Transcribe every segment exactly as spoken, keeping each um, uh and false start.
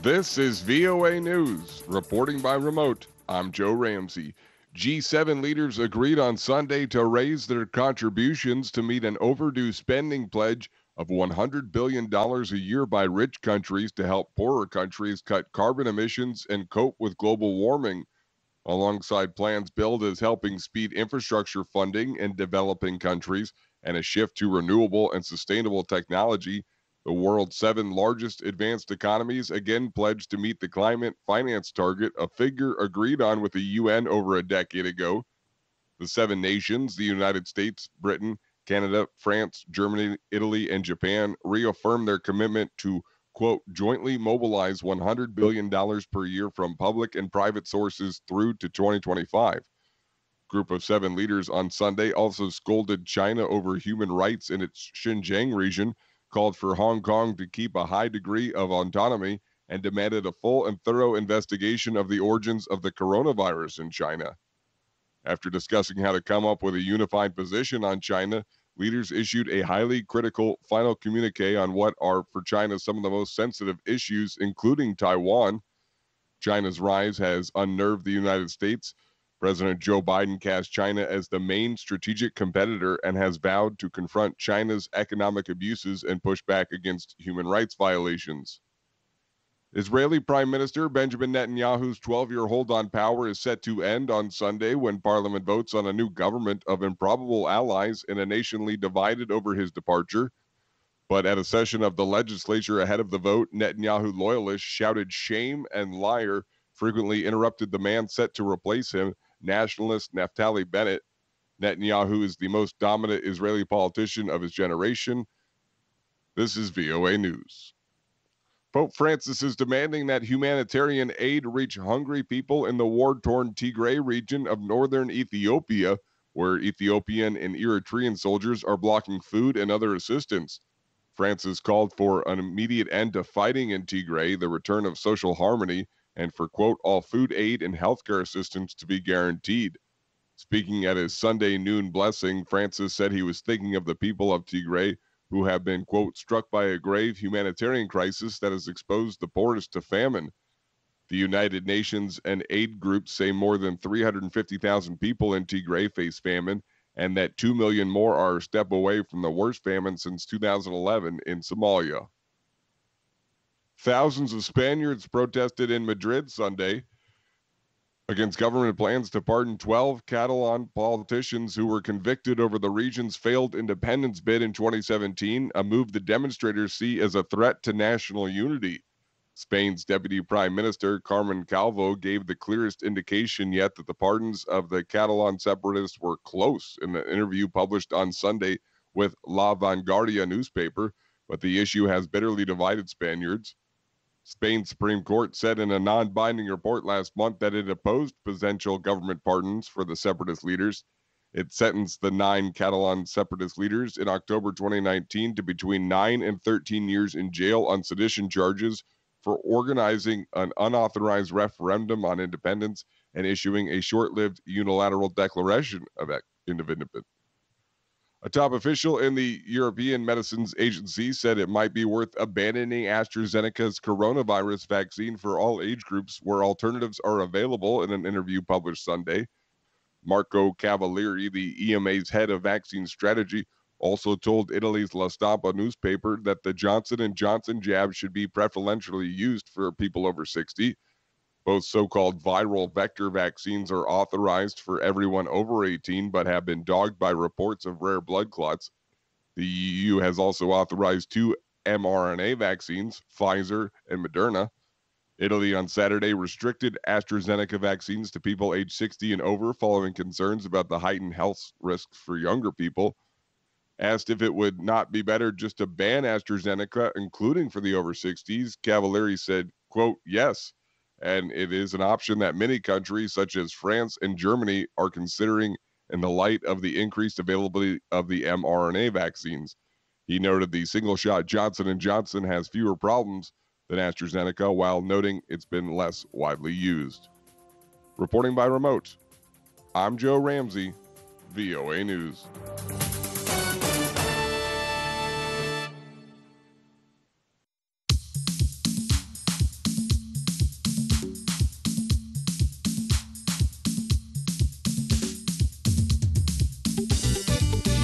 This is V O A News. Reporting by remote, I'm Joe Ramsey. G seven leaders agreed on Sunday to raise their contributions to meet an overdue spending pledge of one hundred billion dollars a year by rich countries to help poorer countries cut carbon emissions and cope with global warming. Alongside plans billed as helping speed infrastructure funding in developing countries and a shift to renewable and sustainable technology, the world's seven largest advanced economies again pledged to meet the climate finance target, a figure agreed on with the U N over a decade ago. The seven nations, the United States, Britain, Canada, France, Germany, Italy, and Japan, reaffirmed their commitment to, quote, jointly mobilize one hundred billion dollars per year from public and private sources through to twenty twenty-five. Group of seven leaders on Sunday also scolded China over human rights in its Xinjiang region, called for Hong Kong to keep a high degree of autonomy, and demanded a full and thorough investigation of the origins of the coronavirus in China. After discussing how to come up with a unified position on China, leaders issued a highly critical final communique on what are for China some of the most sensitive issues, including Taiwan. China's rise has unnerved the United States. President Joe Biden cast China as the main strategic competitor and has vowed to confront China's economic abuses and push back against human rights violations. Israeli Prime Minister Benjamin Netanyahu's twelve-year hold on power is set to end on Sunday when Parliament votes on a new government of improbable allies in a nationally divided over his departure. But at a session of the legislature ahead of the vote, Netanyahu loyalists shouted shame and liar, frequently interrupted the man set to replace him, nationalist Naftali Bennett. Netanyahu is the most dominant Israeli politician of his generation. This is V O A News. Pope Francis is demanding that humanitarian aid reach hungry people in the war-torn Tigray region of northern Ethiopia, where Ethiopian and Eritrean soldiers are blocking food and other assistance. Francis called for an immediate end to fighting in Tigray, the return of social harmony, and for, quote, all food aid and healthcare assistance to be guaranteed. Speaking at his Sunday noon blessing, Francis said he was thinking of the people of Tigray who have been, quote, struck by a grave humanitarian crisis that has exposed the poorest to famine. The United Nations and aid groups say more than three hundred fifty thousand people in Tigray face famine, and that two million more are a step away from the worst famine since two thousand eleven in Somalia. Thousands of Spaniards protested in Madrid Sunday against government plans to pardon twelve Catalan politicians who were convicted over the region's failed independence bid in twenty seventeen, a move the demonstrators see as a threat to national unity. Spain's Deputy Prime Minister, Carmen Calvo, gave the clearest indication yet that the pardons of the Catalan separatists were close in the interview published on Sunday with La Vanguardia newspaper, but the issue has bitterly divided Spaniards. Spain's Supreme Court said in a non-binding report last month that it opposed potential government pardons for the separatist leaders. It sentenced the nine Catalan separatist leaders in October twenty nineteen to between nine and thirteen years in jail on sedition charges for organizing an unauthorized referendum on independence and issuing a short-lived unilateral declaration of independence. A top official in the European Medicines Agency said it might be worth abandoning AstraZeneca's coronavirus vaccine for all age groups where alternatives are available in an interview published Sunday. Marco Cavalieri, the E M A's head of vaccine strategy, also told Italy's La Stampa newspaper that the Johnson and Johnson jab should be preferentially used for people over sixty. Both so-called viral vector vaccines are authorized for everyone over eighteen, but have been dogged by reports of rare blood clots. The E U has also authorized two mRNA vaccines, Pfizer and Moderna. Italy on Saturday restricted AstraZeneca vaccines to people age sixty and over following concerns about the heightened health risks for younger people. Asked if it would not be better just to ban AstraZeneca, including for the over sixties, Cavalieri said, quote, yes, and it is an option that many countries such as France and Germany are considering in the light of the increased availability of the mRNA vaccines. He noted the single-shot Johnson and Johnson has fewer problems than AstraZeneca, while noting it's been less widely used. Reporting by remote, I'm Joe Ramsey, V O A News.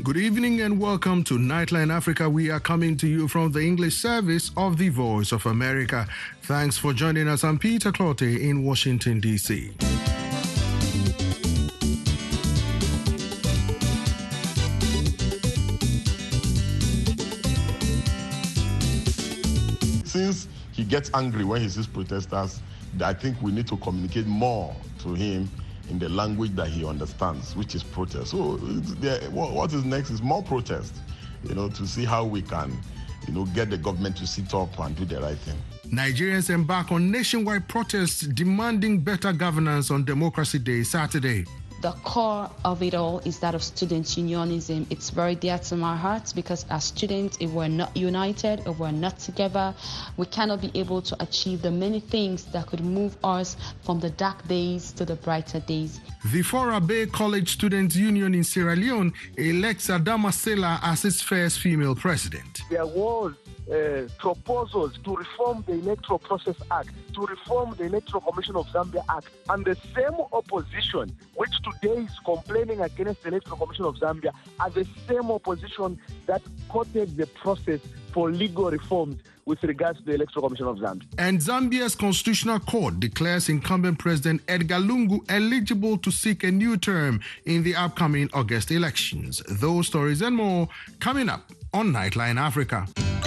Good evening and welcome to Nightline Africa. We are coming to you from the English service of the Voice of America. Thanks for joining us. I'm Peter Clottey in Washington, D C. Since he gets angry when he sees protesters, I think we need to communicate more to him in the language that he understands, which is protest. So there, what is next is more protest, you know, to see how we can, you know, get the government to sit up and do the right thing. Nigerians embark on nationwide protests demanding better governance on Democracy Day, Saturday. The core of it all is that of student unionism. It's very dear to my heart because as students, if we're not united, if we're not together, we cannot be able to achieve the many things that could move us from the dark days to the brighter days. The Fora Bay College Students Union in Sierra Leone elects Adama Sela as its first female president. There was uh, proposals to reform the Electoral Process Act, to reform the Electoral Commission of Zambia Act, and the same opposition which today is complaining against the Electoral Commission of Zambia are the same opposition that courted the process for legal reforms with regards to the Electoral Commission of Zambia. And Zambia's Constitutional Court declares incumbent President Edgar Lungu eligible to seek a new term in the upcoming August elections. Those stories and more coming up on Nightline Africa.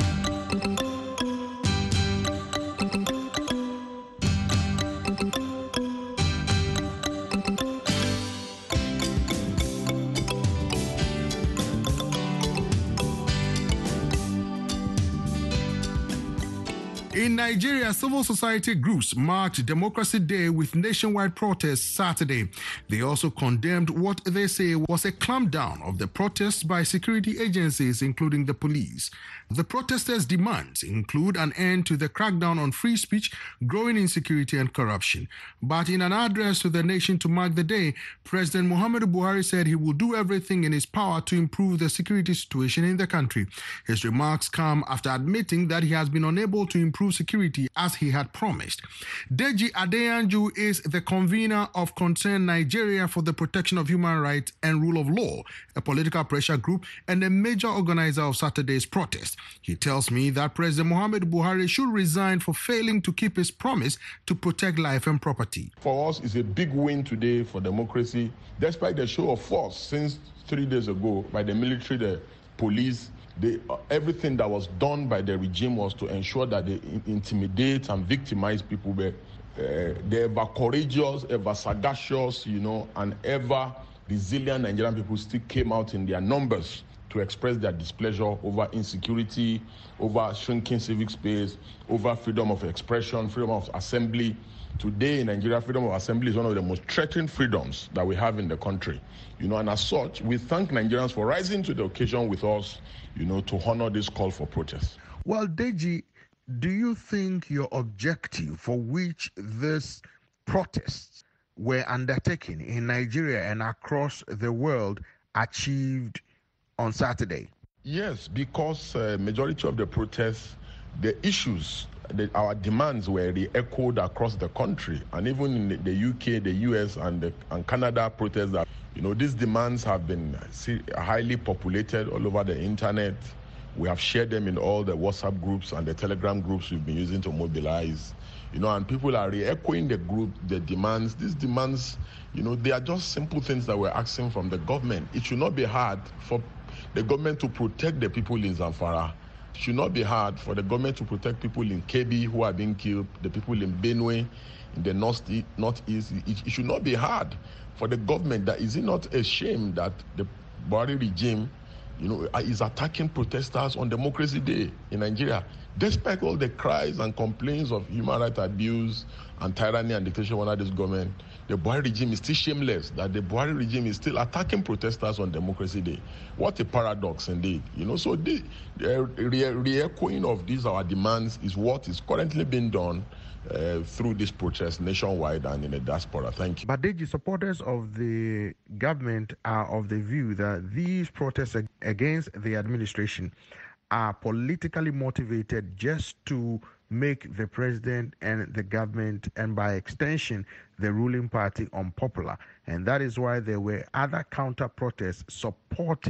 In Nigeria, civil society groups marked Democracy Day with nationwide protests Saturday. They also condemned what they say was a clampdown of the protests by security agencies, including the police. The protesters' demands include an end to the crackdown on free speech, growing insecurity and corruption. But in an address to the nation to mark the day, President Muhammadu Buhari said he will do everything in his power to improve the security situation in the country. His remarks come after admitting that he has been unable to improve security as he had promised. Deji Adeyanju is the convener of Concern Nigeria for the Protection of Human Rights and Rule of Law, a political pressure group and a major organizer of Saturday's protest. He tells me that President Muhammadu Buhari should resign for failing to keep his promise to protect life and property. For us, it's a big win today for democracy, despite the show of force since three days ago by the military, the police. They, uh, everything that was done by the regime was to ensure that they in- intimidate and victimize people. But, uh, they're ever courageous, ever sagacious, you know, and ever resilient Nigerian people still came out in their numbers to express their displeasure over insecurity, over shrinking civic space, over freedom of expression, freedom of assembly. Today in Nigeria, freedom of assembly is one of the most threatened freedoms that we have in the country. You know, and as such, we thank Nigerians for rising to the occasion with us, you know, to honor this call for protest. Well, Deji, do you think your objective for which these protests were undertaken in Nigeria and across the world achieved on Saturday? Yes, because uh, majority of the protests, the issues, the, our demands were re-echoed across the country, and even in the, the U K, the U S, and, the, and Canada protests. That, you know, these demands have been highly populated all over the internet. We have shared them in all the WhatsApp groups and the Telegram groups we've been using to mobilize. You know, and people are re-echoing the group, the demands. These demands, you know, they are just simple things that we're asking from the government. It should not be hard for the government to protect the people in Zamfara. It should not be hard for the government to protect people in Kebbi who are being killed, the people in Benue, in the north, northeast. It, it should not be hard for the government. That is it not a shame that the Buhari regime, you know, is attacking protesters on Democracy Day in Nigeria, despite all the cries and complaints of human rights abuse and tyranny and dictatorship under this government. The Buhari regime is still shameless that the Buhari regime is still attacking protesters on Democracy Day. What a paradox indeed. You know, so the, the re-echoing of these our demands is what is currently being done uh, through this protest nationwide and in the diaspora. Thank you. But Deji, supporters of the government are of the view that these protests against the administration are politically motivated just to make the president and the government, and by extension, the ruling party, unpopular. And that is why there were other counter protests supporting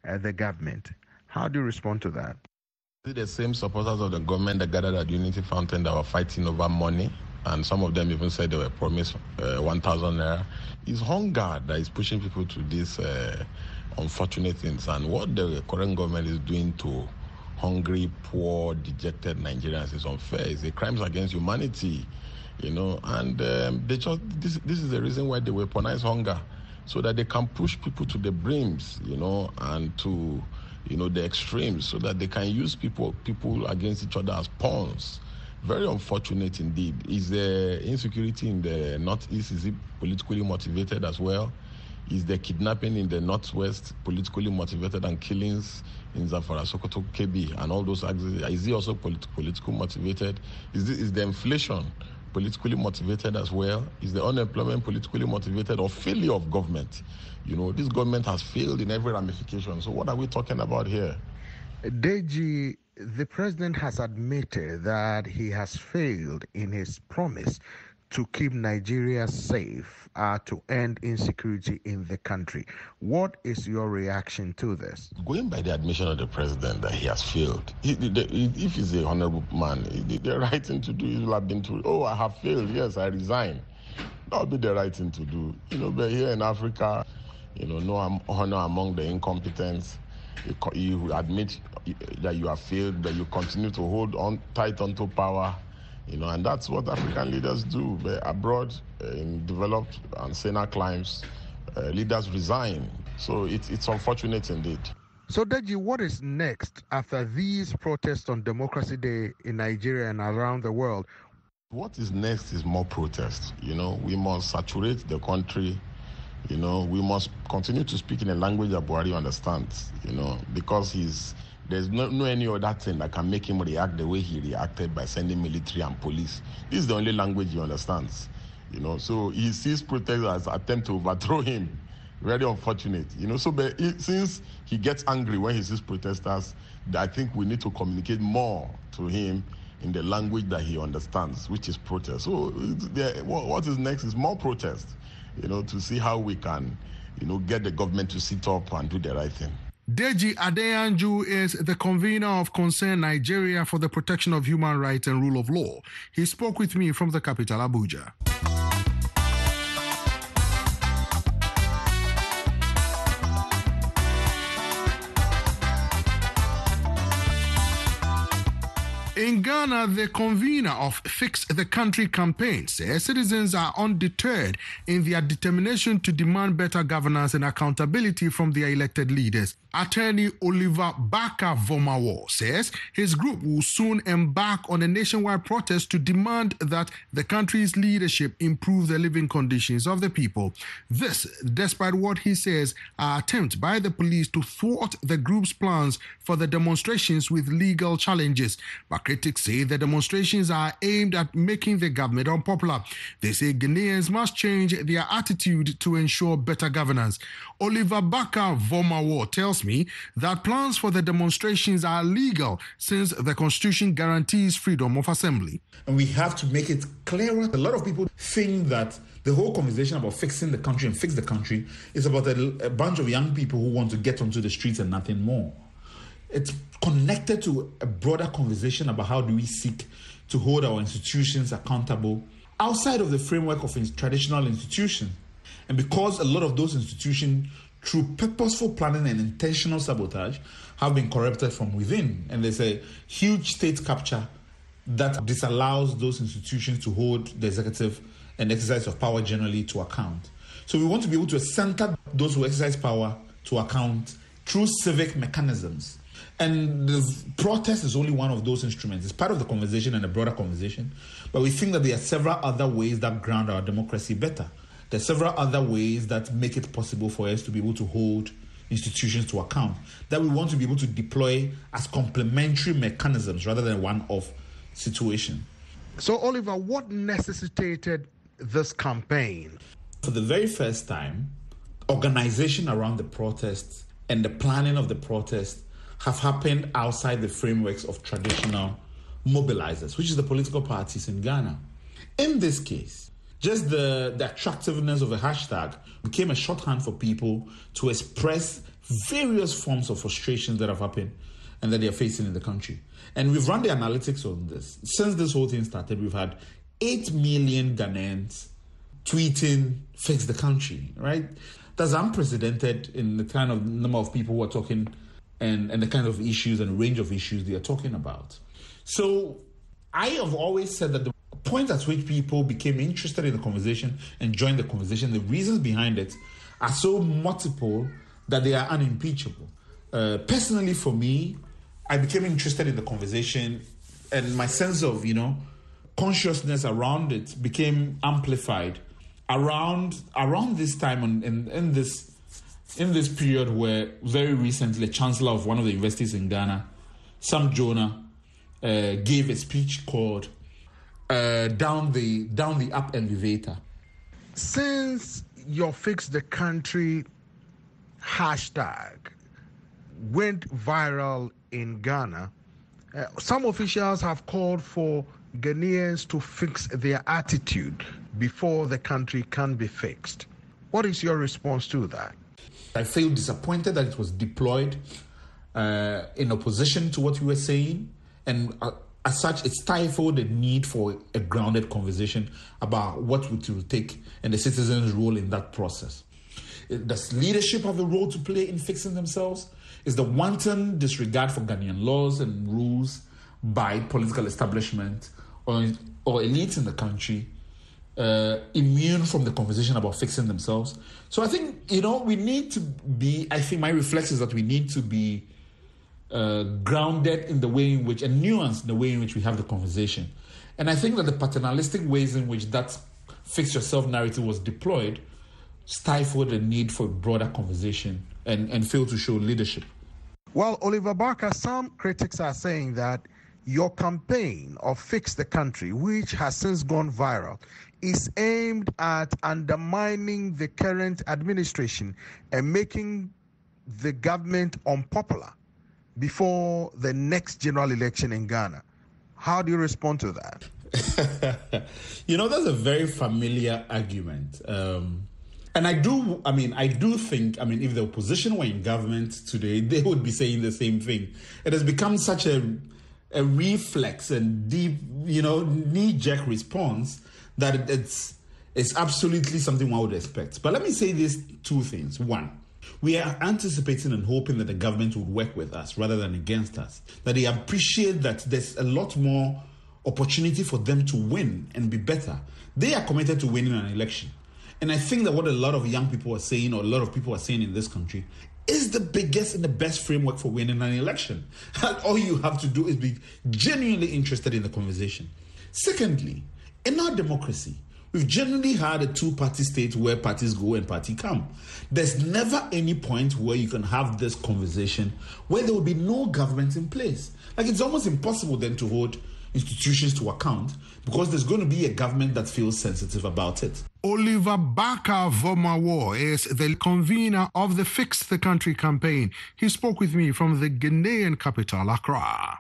uh, the government. How do you respond to that? The same supporters of the government that gathered at Unity Fountain that were fighting over money, and some of them even said they were promised uh, one thousand naira. It's hunger that is pushing people to these uh, unfortunate things. And what the current government is doing to hungry, poor, dejected Nigerians is unfair. It's a crimes against humanity, you know. And um, they just this this is the reason why they weaponize hunger, so that they can push people to the brims, you know, and to you know, the extremes, so that they can use people people against each other as pawns. Very unfortunate indeed. Is the insecurity in the Northeast, is it politically motivated as well? Is the kidnapping in the Northwest politically motivated, and killings in Zamfara, Sokoto, K B, and all those axes, is it also polit- politically motivated? Is, this, is the inflation politically motivated as well? Is the unemployment politically motivated, or failure of government? You know, this government has failed in every ramification. So what are we talking about here? Deji, the president has admitted that he has failed in his promise to keep Nigeria safe, uh, to end insecurity in the country. What is your reaction to this? Going by the admission of the president that he has failed, he, the, if he's a honorable man, the, the right thing to do is will have been to, oh, I have failed, yes, I resign. That would be the right thing to do. You know, but here in Africa, you know, no honor among the incompetent. You, you admit that you have failed, but you continue to hold on tight onto power. You know, and that's what African leaders do. But abroad, uh, in developed and saner climes, uh, leaders resign. So it, it's unfortunate indeed. So, Deji, what is next after these protests on Democracy Day in Nigeria and around the world? What is next is more protests. You know, we must saturate the country. You know, we must continue to speak in a language that Buhari understands, you know, because he's there's no, no any other thing that can make him react the way he reacted by sending military and police. This is the only language he understands, you know. So he sees protests as an attempt to overthrow him. Very unfortunate, you know. So but he, since he gets angry when he sees protesters, I think we need to communicate more to him in the language that he understands, which is protest. So the, what is next is more protest. You know, to see how we can, you know, get the government to sit up and do the right thing. Deji Adeyanju is the convener of Concern Nigeria for the Protection of Human Rights and Rule of Law. He spoke with me from the capital, Abuja. In Ghana, the convener of Fix the Country campaign says citizens are undeterred in their determination to demand better governance and accountability from their elected leaders. Attorney Oliver Baka-Vomawo says his group will soon embark on a nationwide protest to demand that the country's leadership improve the living conditions of the people. This, despite what he says are attempts by the police to thwart the group's plans for the demonstrations with legal challenges. But critics say the demonstrations are aimed at making the government unpopular. They say Ghanaians must change their attitude to ensure better governance. Oliver Baka-Vomawo tells me that plans for the demonstrations are legal since the Constitution guarantees freedom of assembly. And we have to make it clearer. A lot of people think that the whole conversation about fixing the country and fix the country is about a, a bunch of young people who want to get onto the streets and nothing more. It's connected to a broader conversation about how do we seek to hold our institutions accountable outside of the framework of traditional institutions. And because a lot of those institutions, through purposeful planning and intentional sabotage, have been corrupted from within, and there's a huge state capture that disallows those institutions to hold the executive and exercise of power generally to account. So we want to be able to center those who exercise power to account through civic mechanisms. And the protest is only one of those instruments. It's part of the conversation and a broader conversation. But we think that there are several other ways that ground our democracy better. There are several other ways that make it possible for us to be able to hold institutions to account, that we want to be able to deploy as complementary mechanisms rather than one-off situation. So, Oliver, what necessitated this campaign? For the very first time, organization around the protests and the planning of the protests have happened outside the frameworks of traditional mobilizers, which is the political parties in Ghana. In this case, just the, the attractiveness of a hashtag became a shorthand for people to express various forms of frustrations that have happened and that they are facing in the country. And we've run the analytics on this. Since this whole thing started, we've had eight million Ghanaians tweeting, fix the country, right? That's unprecedented in the kind of number of people who are talking and, and the kind of issues and range of issues they are talking about. So I have always said that the point at which people became interested in the conversation and joined the conversation, the reasons behind it are so multiple that they are unimpeachable. Uh, personally, for me, I became interested in the conversation, and my sense of, you know, consciousness around it became amplified around around this time and in, in this in this period where very recently the chancellor of one of the universities in Ghana, Sam Jonah, uh, gave a speech called uh, "Down the Down the Up Elevator." Since your Fix the Country hashtag went viral in Ghana, uh, some officials have called for Ghanaians to fix their attitude before the country can be fixed. What is your response to that? I feel disappointed that it was deployed uh, in opposition to what we were saying, and uh, as such, it stifled the need for a grounded conversation about what it will take and the citizens' role in that process. Does leadership have a role to play in fixing themselves? Is the wanton disregard for Ghanaian laws and rules by political establishment or, or elites in the country uh, immune from the conversation about fixing themselves? So I think, you know, we need to be, I think my reflex is that we need to be uh, grounded in the way in which, and nuanced in the way in which we have the conversation. And I think that the paternalistic ways in which that fix yourself narrative was deployed stifled the need for a broader conversation and, and failed to show leadership. Well, Oliver Barker, some critics are saying that your campaign of Fix the Country, which has since gone viral, is aimed at undermining the current administration and making the government unpopular before the next general election in Ghana. How do you respond to that? You know, that's a very familiar argument. Um, and I do, I mean, I do think, I mean, if the opposition were in government today, they would be saying the same thing. It has become such a, a reflex and deep, you know, knee-jerk response that it's, it's absolutely something one would expect. But let me say these two things. One, we are anticipating and hoping that the government would work with us rather than against us, that they appreciate that there's a lot more opportunity for them to win and be better. They are committed to winning an election. And I think that what a lot of young people are saying, or a lot of people are saying in this country, is the biggest and the best framework for winning an election. All you have to do is be genuinely interested in the conversation. Secondly, in our democracy, we've generally had a two-party state where parties go and parties come. There's never any point where you can have this conversation where there will be no government in place. Like, it's almost impossible then to hold institutions to account because there's going to be a government that feels sensitive about it. Oliver Barker Vomawo is the convener of the Fix the Country campaign. He spoke with me from the Ghanaian capital, Accra.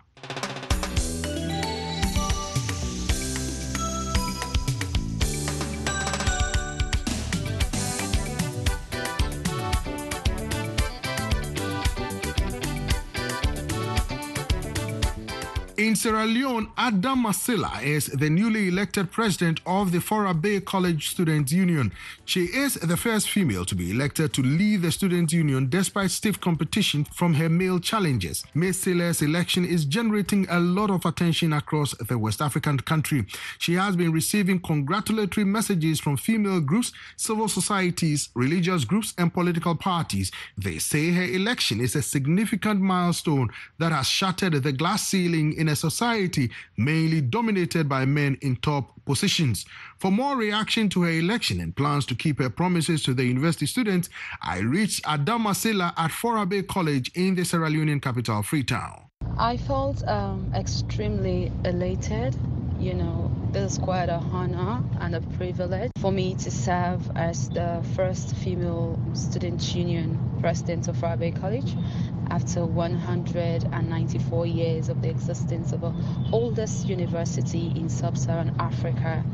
In Sierra Leone, Adam Masila is the newly elected president of the Fora Bay College Students' Union. She is the first female to be elected to lead the Students' Union despite stiff competition from her male challengers. Masila's election is generating a lot of attention across the West African country. She has been receiving congratulatory messages from female groups, civil societies, religious groups, and political parties. They say her election is a significant milestone that has shattered the glass ceiling in a society mainly dominated by men in top positions. For more reaction to her election and plans to keep her promises to the university students, I reached Adam Masila at Fora Bay College in the Sierra Leonean capital, Freetown. I felt um, extremely elated. You know, this is quite a honor and a privilege for me to serve as the first female student union president of Fora Bay College after one hundred ninety-four years of the existence of the oldest university in sub-Saharan Africa.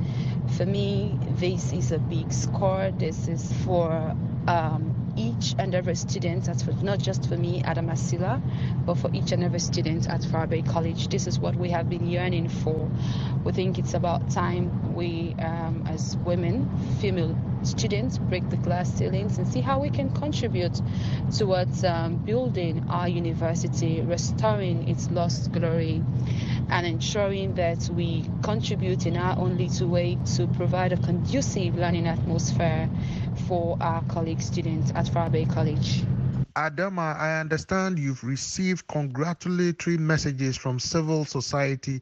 For me, this is a big score. This is for um, each and every student, that's for, not just for me, Adamasila, but for each and every student at Fairbairn College. This is what we have been yearning for. We think it's about time we, um, as women, female students, break the glass ceilings and see how we can contribute towards um, building our university, restoring its lost glory, and ensuring that we contribute in our own little way to provide a conducive learning atmosphere for our colleague students at Fairbairn College. Adama, I understand you've received congratulatory messages from civil society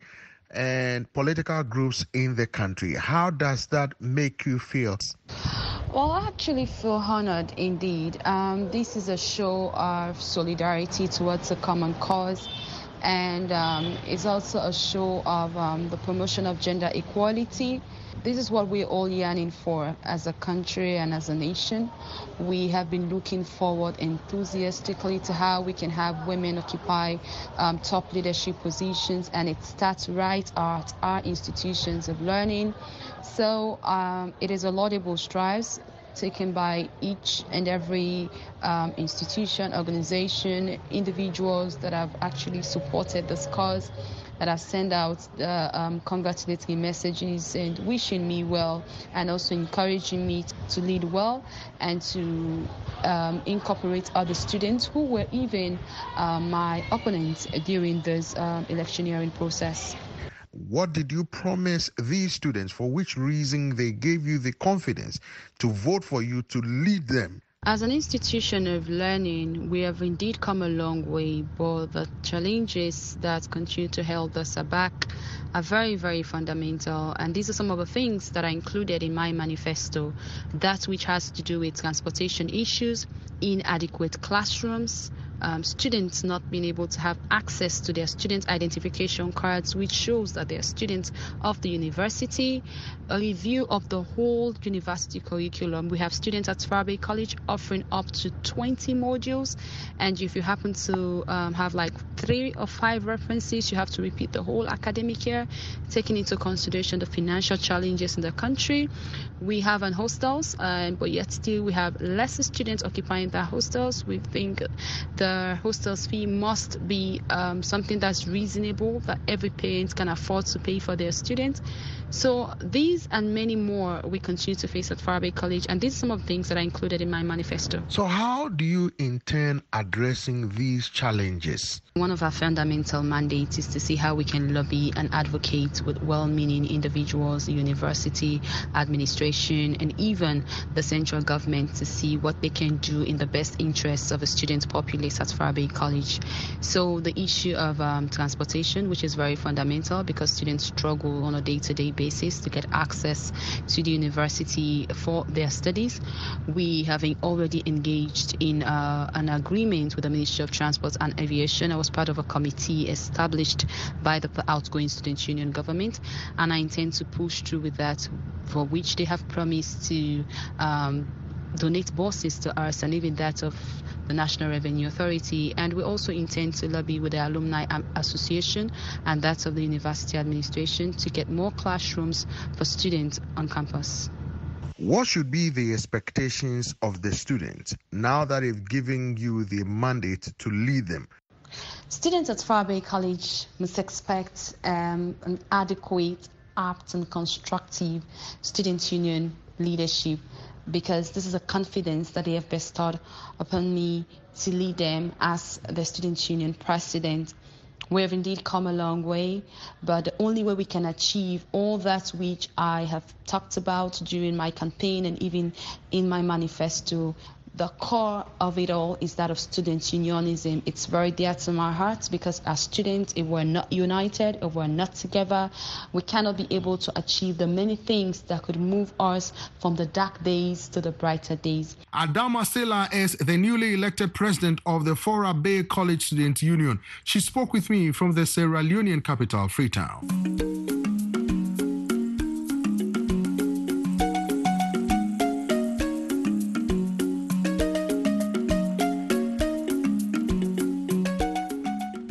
and political groups in the country. How does that make you feel? Well, I actually feel honored indeed. Um, this is a show of solidarity towards a common cause. And um, it's also a show of um, the promotion of gender equality. This is what we're all yearning for as a country and as a nation. We have been looking forward enthusiastically to how we can have women occupy um, top leadership positions, and it starts right at our institutions of learning. So um, it is a laudable strive taken by each and every um, institution, organization, individuals that have actually supported this cause, that have sent out the um, congratulatory messages and wishing me well, and also encouraging me to lead well and to um, incorporate other students who were even uh, my opponents during this um, electioneering process. What did you promise these students? For which reason they gave you the confidence to vote for you to lead them? As an institution of learning, we have indeed come a long way, but the challenges that continue to hold us back are very, very fundamental. And these are some of the things that are included in my manifesto. That which has to do with transportation issues, inadequate classrooms, Um, students not being able to have access to their student identification cards, which shows that they are students of the university, a review of the whole university curriculum. We have students at Fairbairn College offering up to twenty modules, and if you happen to um, have like three or five references, you have to repeat the whole academic year, taking into consideration the financial challenges in the country. We have an hostels, uh, but yet still we have lesser students occupying the hostels. We think the The hostels fee must be um, something that's reasonable, that every parent can afford to pay for their students. So these and many more we continue to face at Fairbairn College, and these are some of the things that are included in my manifesto. So how do you intend addressing these challenges? One of our fundamental mandates is to see how we can lobby and advocate with well-meaning individuals, the university, administration, and even the central government to see what they can do in the best interests of the student populace at Fairbairn College. So the issue of um, transportation, which is very fundamental because students struggle on a day-to-day basis to get access to the university for their studies. We have already engaged in uh, an agreement with the Ministry of Transport and Aviation. I was part of a committee established by the outgoing Student Union government, and I intend to push through with that, for which they have promised to um, donate buses to us, and even that of the National Revenue Authority. And we also intend to lobby with the Alumni Association and that of the University Administration to get more classrooms for students on campus. What should be the expectations of the students now that they've given you the mandate to lead them? Students at Fairbairn College must expect um, an adequate, apt and constructive student union leadership, because this is a confidence that they have bestowed upon me to lead them as the Student Union president. We have indeed come a long way, but the only way we can achieve all that which I have talked about during my campaign and even in my manifesto, the core of it all is that of student unionism. It's very dear to my heart, because as students, if we're not united, if we're not together, we cannot be able to achieve the many things that could move us from the dark days to the brighter days. Adamasila is the newly elected president of the Fairbairn College Student Union. She spoke with me from the Sierra Leonean capital, Freetown. In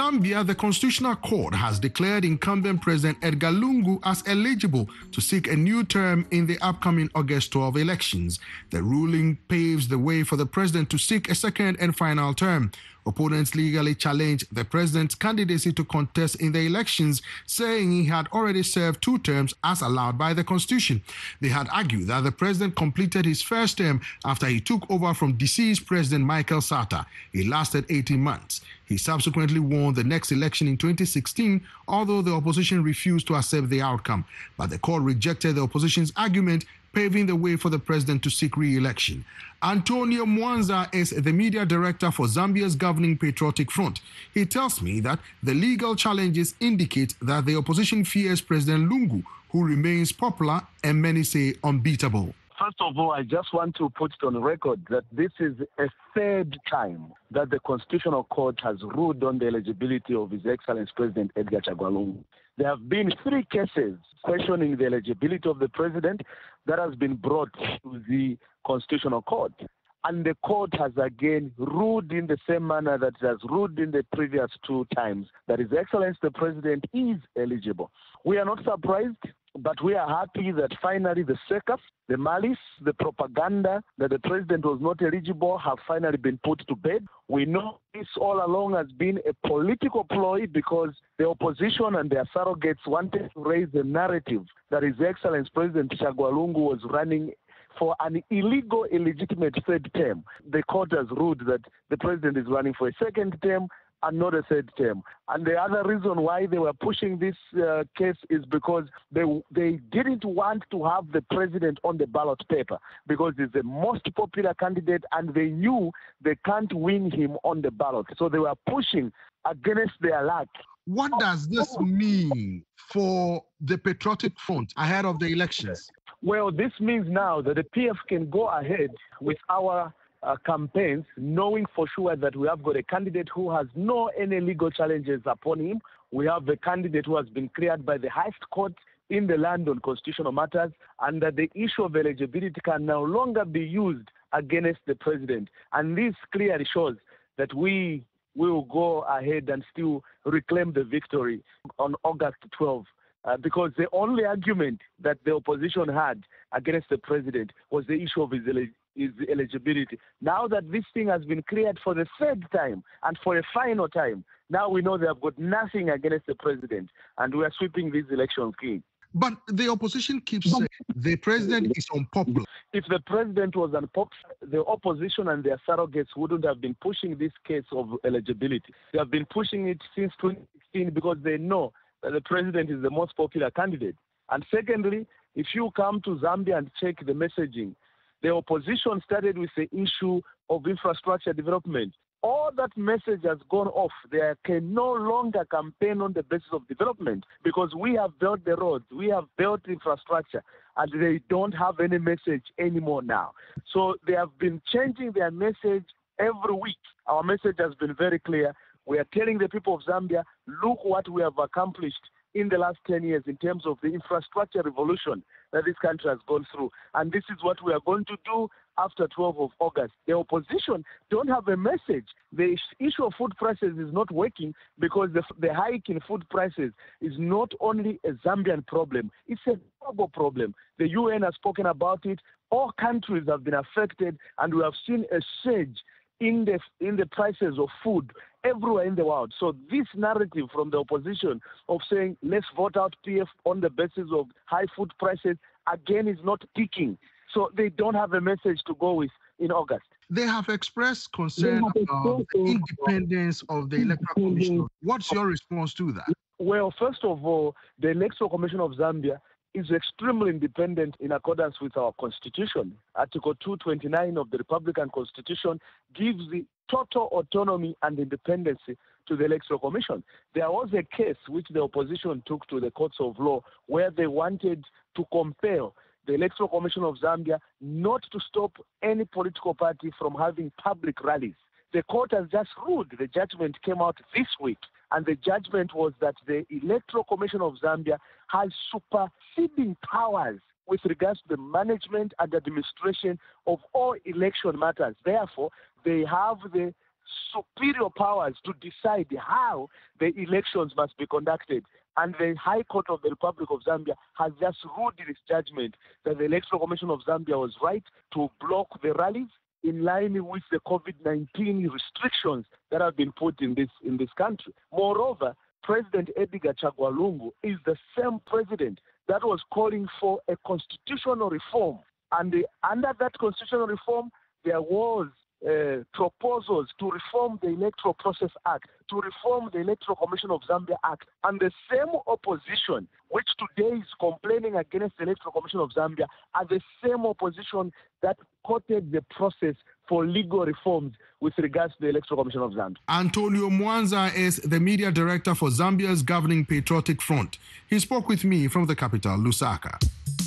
Zambia, the Constitutional Court has declared incumbent President Edgar Lungu as eligible to seek a new term in the upcoming August twelfth elections. The ruling paves the way for the president to seek a second and final term. Opponents legally challenged the president's candidacy to contest in the elections, saying he had already served two terms as allowed by the Constitution. They had argued that the president completed his first term after he took over from deceased President Michael Sata. It lasted eighteen months. He subsequently won the next election in twenty sixteen, although the opposition refused to accept the outcome. But the court rejected the opposition's argument, paving the way for the president to seek re-election. Antonio Mwanza is the media director for Zambia's governing Patriotic Front. He tells me that the legal challenges indicate that the opposition fears President Lungu, who remains popular and many say unbeatable. First of all, I just want to put it on record that this is a third time that the Constitutional Court has ruled on the eligibility of His Excellency President Edgar Chagwa Lungu. There have been three cases questioning the eligibility of the president that has been brought to the Constitutional Court. And the court has again ruled in the same manner that it has ruled in the previous two times that His Excellency the President is eligible. We are not surprised, but we are happy that finally the circus, the malice, the propaganda that the president was not eligible have finally been put to bed. We know this all along has been a political ploy because the opposition and their surrogates wanted to raise the narrative that His Excellency President Chagwa Lungu was running for an illegal, illegitimate third term. The court has ruled that the president is running for a second term and not a third term. And the other reason why they were pushing this uh, case is because they they didn't want to have the president on the ballot paper because he's the most popular candidate and they knew they can't win him on the ballot. So they were pushing against their luck. What does this mean for the Patriotic Front ahead of the elections? Well, this means now that the P F can go ahead with our Uh, campaigns, knowing for sure that we have got a candidate who has no any legal challenges upon him. We have a candidate who has been cleared by the highest court in the land on constitutional matters, and that the issue of eligibility can no longer be used against the president. And this clearly shows that we will go ahead and still reclaim the victory on August twelfth. Uh, because the only argument that the opposition had against the president was the issue of his, el- his eligibility. Now that this thing has been cleared for the third time and for a final time, now we know they have got nothing against the president, and we are sweeping these elections clean. But the opposition keeps saying the president is unpopular. If the president was unpopular, the opposition and their surrogates wouldn't have been pushing this case of eligibility. They have been pushing it since twenty sixteen because they know that the president is the most popular candidate. And secondly, if you come to Zambia and check the messaging, the opposition started with the issue of infrastructure development. All that message has gone off. They can no longer campaign on the basis of development because we have built the roads, we have built infrastructure, and they don't have any message anymore now. So they have been changing their message every week. Our message has been very clear. We are telling the people of Zambia, look what we have accomplished in the last ten years in terms of the infrastructure revolution that this country has gone through. And this is what we are going to do after twelfth of August. The opposition don't have a message. The issue of food prices is not working because the, the hike in food prices is not only a Zambian problem, it's a global problem. The U N has spoken about it. All countries have been affected, and we have seen a surge in the in the prices of food everywhere in the world. So this narrative from the opposition of saying let's vote out P F on the basis of high food prices again is not peaking. So they don't have a message to go with in August. They have expressed concern about the independence of the Electoral Commission. What's your response to that? Well, first of all, the Electoral Commission of Zambia is extremely independent in accordance with our constitution. Article two twenty-nine of the Republican Constitution gives the total autonomy and independence to the Electoral Commission. There was a case which the opposition took to the courts of law where they wanted to compel the Electoral Commission of Zambia not to stop any political party from having public rallies. The court has just ruled. The judgment came out this week. And the judgment was that the Electoral Commission of Zambia has superseding powers with regards to the management and administration of all election matters. Therefore, they have the superior powers to decide how the elections must be conducted. And the High Court of the Republic of Zambia has just ruled in its judgment that the Electoral Commission of Zambia was right to block the rallies in line with the COVID nineteen restrictions that have been put in this in this country. Moreover, President Edgar Chagwa Lungu is the same president that was calling for a constitutional reform. And the, under that constitutional reform, there was uh, proposals to reform the Electoral Process Act, to reform the Electoral Commission of Zambia Act. And the same opposition, which today is complaining against the Electoral Commission of Zambia, are the same opposition that quoted the process for legal reforms with regards to the Electoral Commission of Zambia. Antonio Mwanza is the media director for Zambia's governing Patriotic Front. He spoke with me from the capital, Lusaka.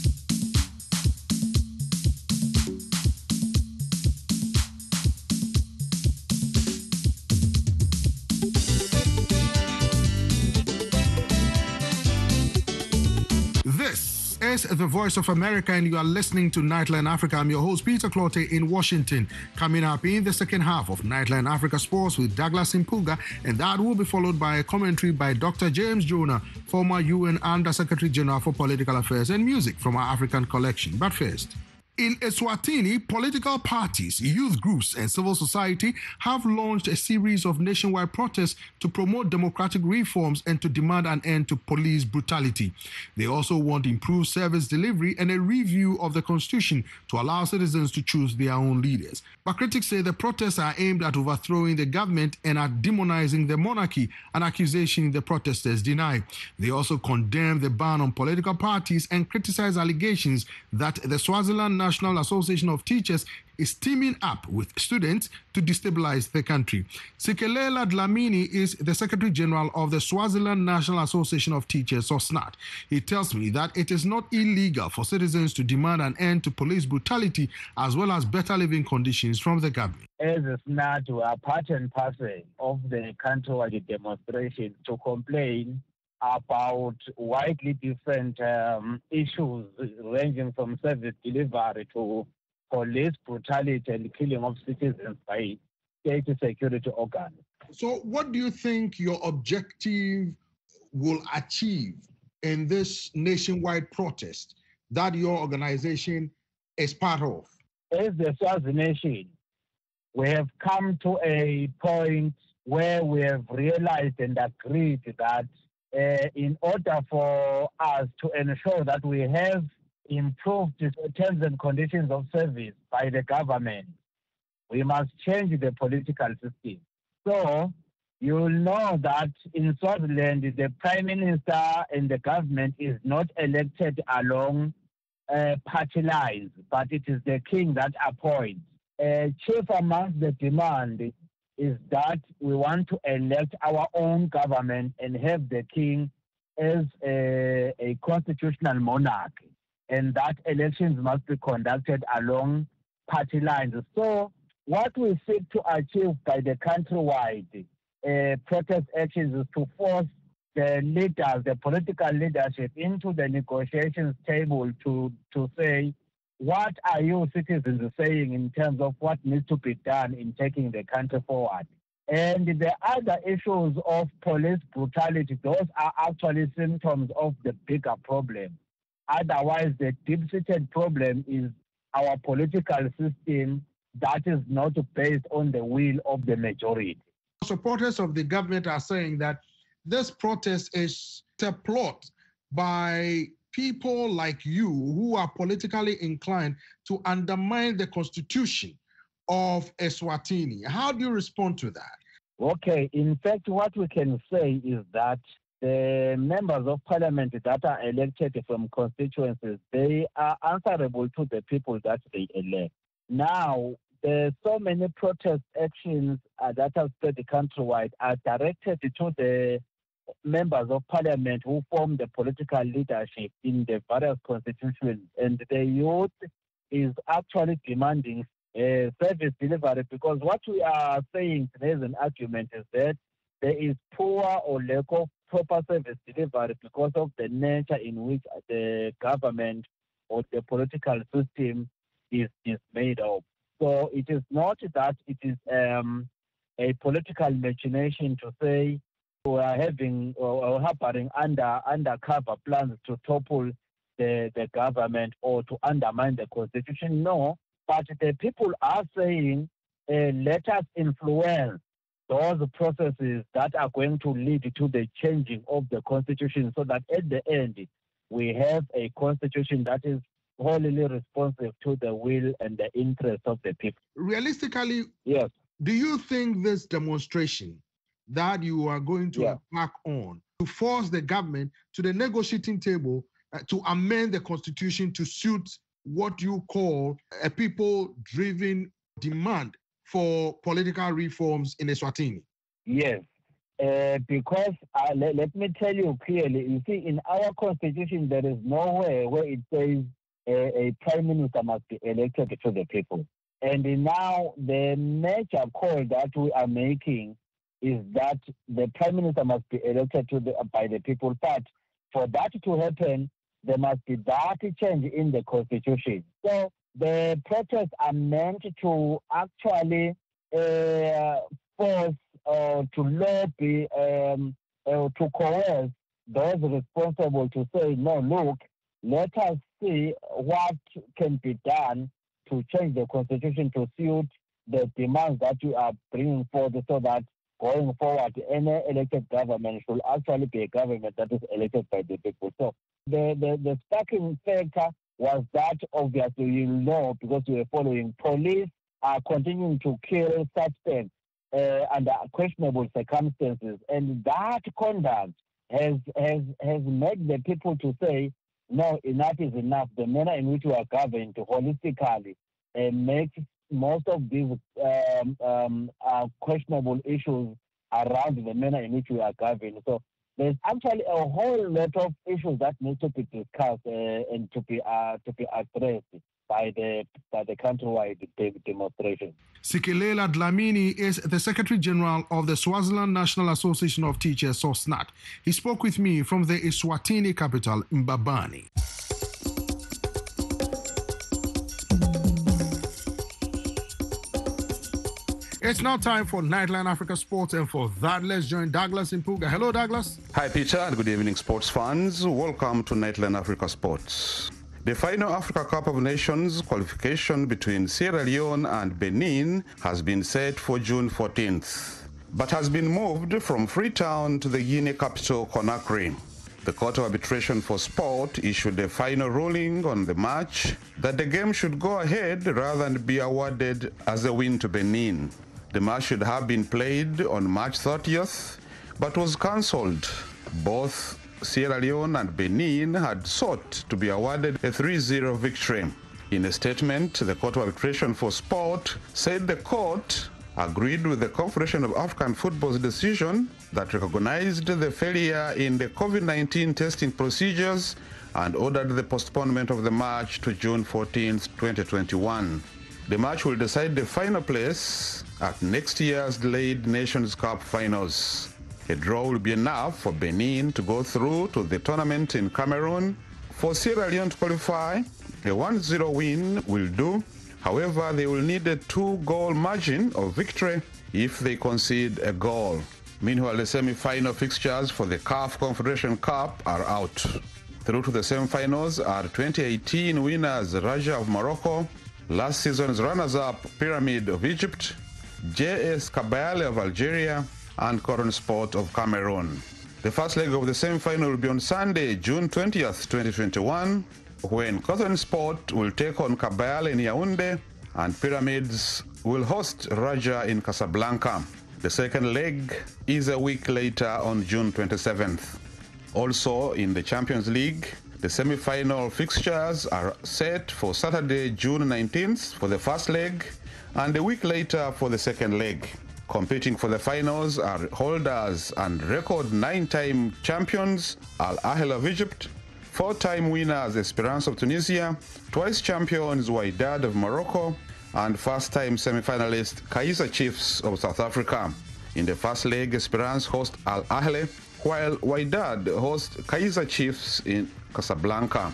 This is the Voice of America, and you are listening to Nightline Africa. I'm your host, Peter Clotte, in Washington. Coming up in the second half of Nightline Africa Sports with Douglas Impuga, and that will be followed by a commentary by Doctor James Jonah, former U N Under-Secretary General for Political Affairs, and music from our African collection. But first, in Eswatini, political parties, youth groups, and civil society have launched a series of nationwide protests to promote democratic reforms and to demand an end to police brutality. They also want improved service delivery and a review of the constitution to allow citizens to choose their own leaders. But critics say the protests are aimed at overthrowing the government and at demonizing the monarchy, an accusation the protesters deny. They also condemn the ban on political parties and criticize allegations that the Swaziland National Association of Teachers is teaming up with students to destabilize the country. Sikelela Dlamini is the Secretary General of the Swaziland National Association of Teachers, or S N A T. He tells me that it is not illegal for citizens to demand an end to police brutality as well as better living conditions from the government. As a S N A T, we are part and parcel of the countrywide demonstration to complain about widely different um, issues ranging from service delivery to police brutality and killing of citizens by state security organs. So what do you think your objective will achieve in this nationwide protest that your organization is part of? As the Swazi nation, we have come to a point where we have realized and agreed that Uh, in order for us to ensure that we have improved the terms and conditions of service by the government, we must change the political system. So you'll know that in Swaziland, the Prime Minister and the government is not elected along uh, party lines, but it is the king that appoints. Uh, chief amongst the demand is that we want to elect our own government and have the king as a, a constitutional monarch, and that elections must be conducted along party lines. So what we seek to achieve by the countrywide uh, protest actions is to force the leaders, the political leadership, into the negotiations table to, to say, what are you citizens saying in terms of what needs to be done in taking the country forward? And the other issues of police brutality, those are actually symptoms of the bigger problem. Otherwise, the deep-seated problem is our political system that is not based on the will of the majority. Supporters of the government are saying that this protest is a plot by people like you who are politically inclined to undermine the constitution of Eswatini. How do you respond to that? Okay, in fact, what we can say is that the members of parliament that are elected from constituencies, they are answerable to the people that they elect. Now, there's so many protest actions uh, that have spread countrywide are directed to the members of parliament who form the political leadership in the various constitutions, and the youth is actually demanding uh, service delivery, because what we are saying today as an argument is that there is poor or lack of proper service delivery because of the nature in which the government or the political system is, is made of. So it is not that it is um, a political machination to say we are having or harboring under undercover plans to topple the, the government or to undermine the constitution. No, but the people are saying, uh, let us influence those processes that are going to lead to the changing of the constitution so that at the end we have a constitution that is wholly responsive to the will and the interests of the people. Realistically, yes. Do you think this demonstration that you are going to yeah. embark on to force the government to the negotiating table uh, to amend the constitution to suit what you call a people-driven demand for political reforms in Eswatini? Yes, uh, because uh, let, let me tell you clearly, you see, in our constitution, there is nowhere where it says a, a prime minister must be elected to the people. And now the major call that we are making is that the prime minister must be elected to the, by the people. But for that to happen, there must be that change in the constitution. So the protests are meant to actually uh, force or uh, to lobby, um, uh, to coerce those responsible to say, no, look, let us see what can be done to change the constitution to suit the demands that you are bringing forth so that going forward, any elected government should actually be a government that is elected by the people. So the, the, the sparking factor was that, obviously, you know, because we are following, police are continuing to kill suspects uh, under questionable circumstances. And that conduct has, has, has made the people to say, no, enough is enough. The manner in which we are governed holistically uh, makes most of these um, um, uh, questionable issues around the manner in which we are governed. So there's actually a whole lot of issues that need to be discussed uh, and to be uh, to be addressed by the by the countrywide demonstration. Sikilela Dlamini is the Secretary General of the Swaziland National Association of Teachers, SOSNAT. He spoke with me from the Eswatini capital, Mbabane. It's now time for Nightline Africa Sports, and for that, let's join Douglas Impuga. Hello, Douglas. Hi, Peter, and good evening, sports fans. Welcome to Nightline Africa Sports. The final Africa Cup of Nations qualification between Sierra Leone and Benin has been set for June fourteenth, but has been moved from Freetown to the Guinea capital, Conakry. The Court of Arbitration for Sport issued a final ruling on the match that the game should go ahead rather than be awarded as a win to Benin. The match should have been played on March thirtieth, but was cancelled. Both Sierra Leone and Benin had sought to be awarded a three zero victory. In a statement, the Court of Arbitration for Sport said the court agreed with the Confederation of African Football's decision that recognized the failure in the COVID nineteen testing procedures and ordered the postponement of the match to June fourteenth, twenty twenty-one. The match will decide the final place at next year's delayed Nations Cup finals. A draw will be enough for Benin to go through to the tournament in Cameroon. For Sierra Leone to qualify, a one zero win will do. However, they will need a two-goal margin of victory if they concede a goal. Meanwhile, the semi-final fixtures for the C A F Confederation Cup are out. Through to the semi-finals are twenty eighteen winners Raja of Morocco, last season's runners-up Pyramid of Egypt, J S Kabylie of Algeria, and Cotton Sport of Cameroon. The first leg of the semi-final will be on Sunday, June twentieth, twenty twenty-one, when Cotton Sport will take on Kabylie in Yaoundé and Pyramids will host Raja in Casablanca. The second leg is a week later on June twenty-seventh. Also in the Champions League, the semi-final fixtures are set for Saturday, June nineteenth for the first leg and a week later for the second leg. Competing for the finals are holders and record nine-time champions Al Ahly of Egypt, four-time winners Esperance of Tunisia, twice champions Wydad of Morocco, and first-time semi-finalist Kaizer Chiefs of South Africa. In the first leg, Esperance host Al Ahly, while Wydad host Kaizer Chiefs in Casablanca.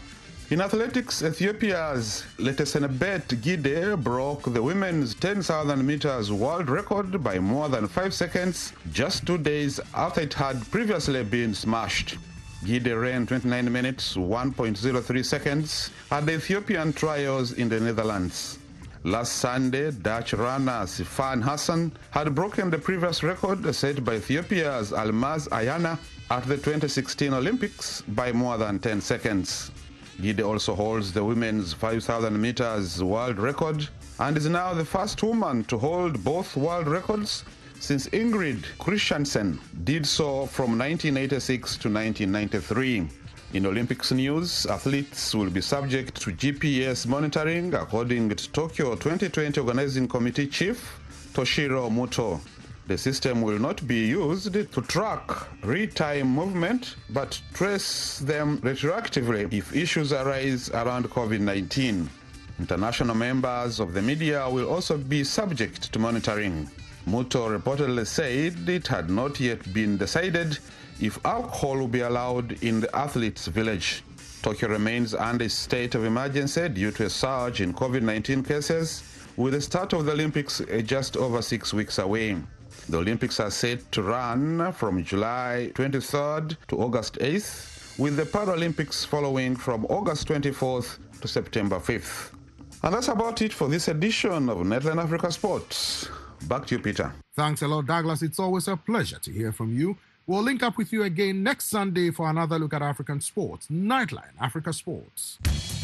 In athletics, Ethiopia's Letesenebet Gide broke the women's ten thousand meters world record by more than five seconds just two days after it had previously been smashed. Gide ran twenty-nine minutes, one point zero three seconds at the Ethiopian trials in the Netherlands. Last Sunday, Dutch runner Sifan Hassan had broken the previous record set by Ethiopia's Almaz Ayana at the twenty sixteen Olympics by more than ten seconds. Gide also holds the women's five thousand meters world record and is now the first woman to hold both world records since Ingrid Christiansen did so from nineteen eighty-six to nineteen ninety-three. In Olympics news, athletes will be subject to G P S monitoring according to Tokyo twenty twenty Organizing Committee Chief Toshiro Muto. The system will not be used to track real-time movement, but trace them retroactively if issues arise around COVID nineteen. International members of the media will also be subject to monitoring. Muto reportedly said it had not yet been decided if alcohol will be allowed in the athletes' village. Tokyo remains under a state of emergency due to a surge in COVID nineteen cases, with the start of the Olympics just over six weeks away. The Olympics are set to run from July twenty-third to August eighth, with the Paralympics following from August twenty-fourth to September fifth. And that's about it for this edition of Nightline Africa Sports. Back to you, Peter. Thanks a lot, Douglas. It's always a pleasure to hear from you. We'll link up with you again next Sunday for another look at African sports. Nightline Africa Sports.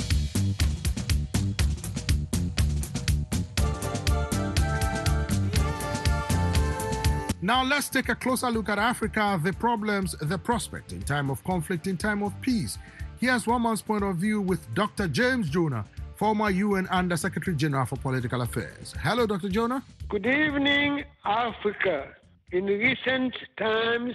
Now let's take a closer look at Africa, the problems, the prospect in time of conflict, in time of peace. Here's one man's point of view with Doctor James Jonah, former U N Under-Secretary General for Political Affairs. Hello, Doctor Jonah. Good evening, Africa. In recent times,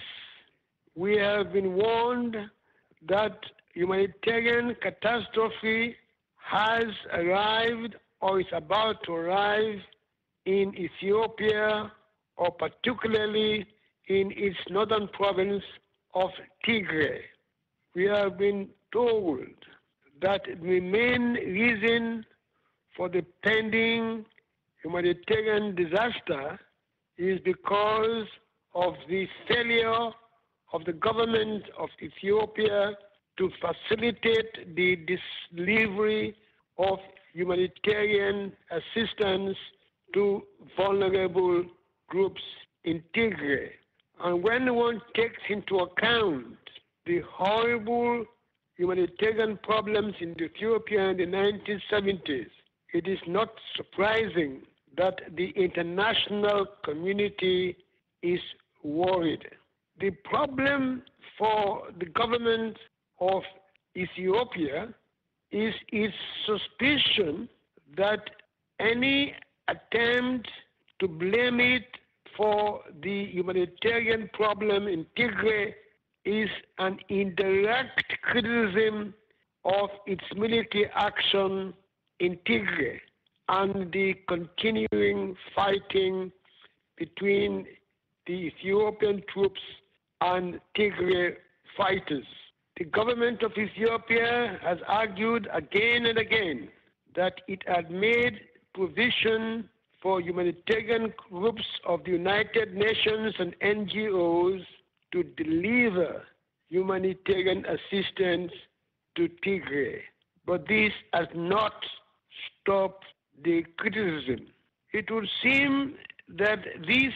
we have been warned that humanitarian catastrophe has arrived or is about to arrive in Ethiopia, or particularly in its northern province of Tigray. We have been told that the main reason for the pending humanitarian disaster is because of the failure of the government of Ethiopia to facilitate the delivery of humanitarian assistance to vulnerable groups in Tigray. And when one takes into account the horrible humanitarian problems in Ethiopia in the nineteen seventies, it is not surprising that the international community is worried. The problem for the government of Ethiopia is its suspicion that any attempt to blame it for the humanitarian problem in Tigray is an indirect criticism of its military action in Tigray and the continuing fighting between the Ethiopian troops and Tigray fighters. The government of Ethiopia has argued again and again that it had made provision for humanitarian groups of the United Nations and N G Os to deliver humanitarian assistance to Tigray. But this has not stopped the criticism. It would seem that this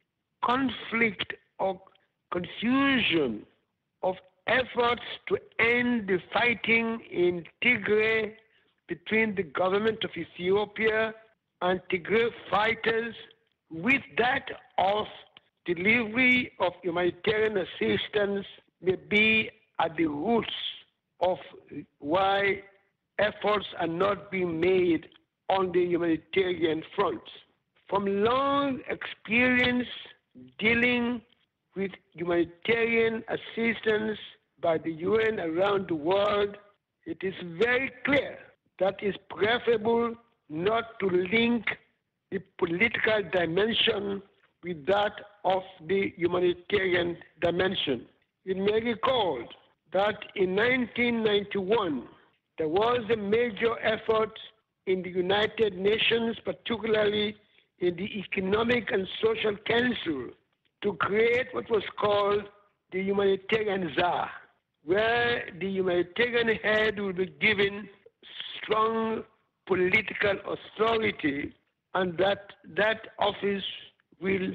conflict or confusion of efforts to end the fighting in Tigray between the government of Ethiopia and Tigray fighters, with that of delivery of humanitarian assistance, may be at the roots of why efforts are not being made on the humanitarian front. From long experience dealing with humanitarian assistance by the U N around the world, it is very clear that it's preferable not to link the political dimension with that of the humanitarian dimension. It may be recalled that in nineteen ninety-one, there was a major effort in the United Nations, particularly in the Economic and Social Council, to create what was called the humanitarian czar, where the humanitarian head will be given strong political authority, and that that office will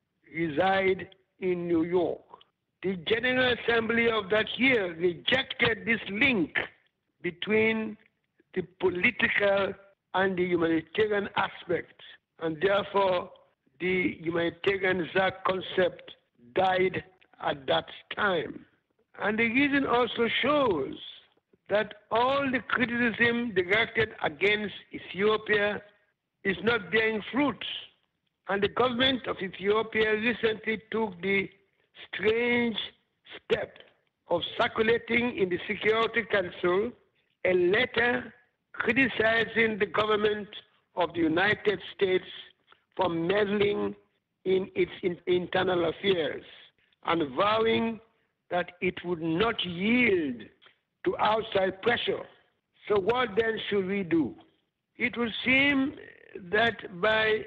reside in New York. The General Assembly of that year rejected this link between the political and the humanitarian aspect, and therefore the humanitarian czar concept died at that time. And the reason also shows that all the criticism directed against Ethiopia is not bearing fruit. And the government of Ethiopia recently took the strange step of circulating in the Security Council a letter criticizing the government of the United States for meddling in its in internal affairs and vowing that it would not yield to outside pressure. So what then should we do? It would seem that by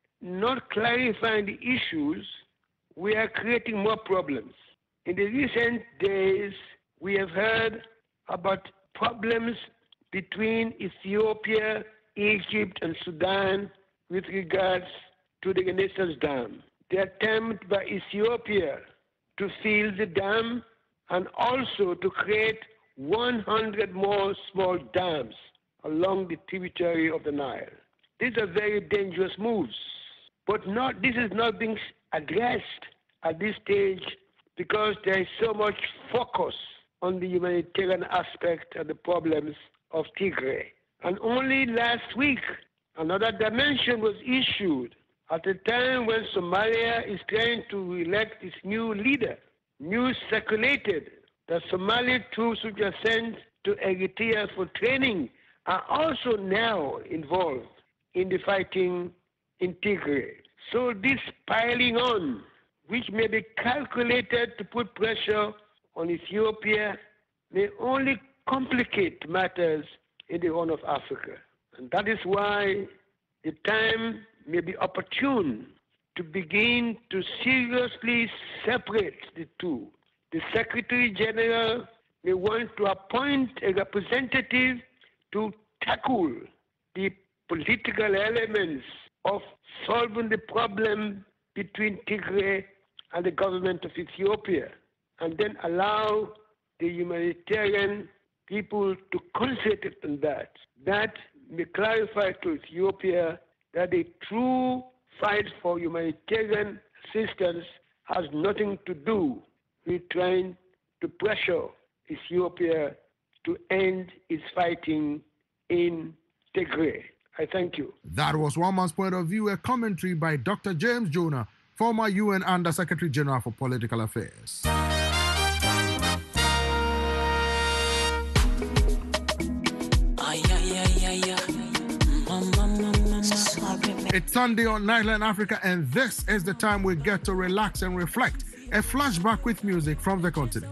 not clarifying the issues, we are creating more problems. In the recent days, we have heard about problems between Ethiopia, Egypt, and Sudan with regards to the Renaissance Dam. The attempt by Ethiopia to fill the dam and also to create one hundred more small dams along the tributary of the Nile. These are very dangerous moves, but not, this is not being addressed at this stage because there is so much focus on the humanitarian aspect of the problems of Tigray. And only last week, another dimension was issued at a time when Somalia is trying to elect its new leader. News circulated that Somali troops which are sent to Eritrea for training are also now involved in the fighting in Tigray. So this piling on, which may be calculated to put pressure on Ethiopia, may only complicate matters in the Horn of Africa. And that is why the time may be opportune to begin to seriously separate the two. The Secretary General may want to appoint a representative to tackle the political elements of solving the problem between Tigray and the government of Ethiopia, and then allow the humanitarian people to concentrate on that. That may clarify to Ethiopia that the true fight for humanitarian assistance has nothing to do with trying to pressure Ethiopia to end its fighting in Tigray. I thank you. That was one man's point of view, a commentary by Doctor James Jonah, former U N Under Secretary General for Political Affairs. It's Sunday on Nightline Africa, and this is the time we get to relax and reflect. A flashback with music from the continent.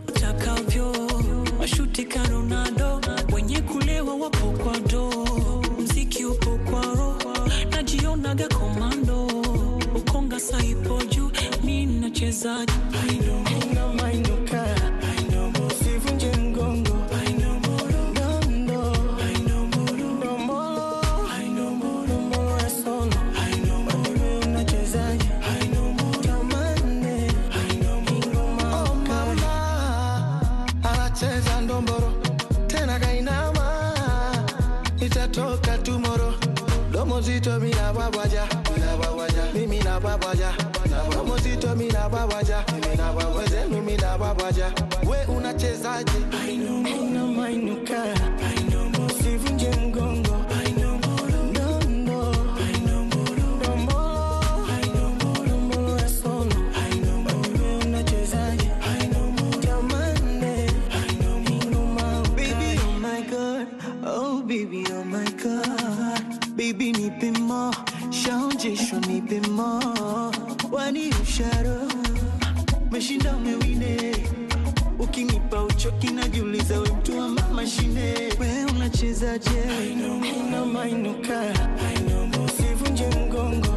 Mozito mi na babaja, na babaja, mimi na babaja, na mozito mi na babaja, mimi na babaja, mimi na babaja. We unachezaje? I know, haina mainuka, I know, usivunje mgongo, I know, no no, I know, no more, I know, no more ya solo, I know, we unachezaje? I know, jamani, I know, no more. Baby, oh my God, oh baby, oh my God. Baby, nipe more, shaonjesho nipe more. Wani usharo, meshinda umewine. Ukinipa uchoki najiuliza we mtu wa mashine. We una unachezaje? Unamainuka, usivunje mgongo.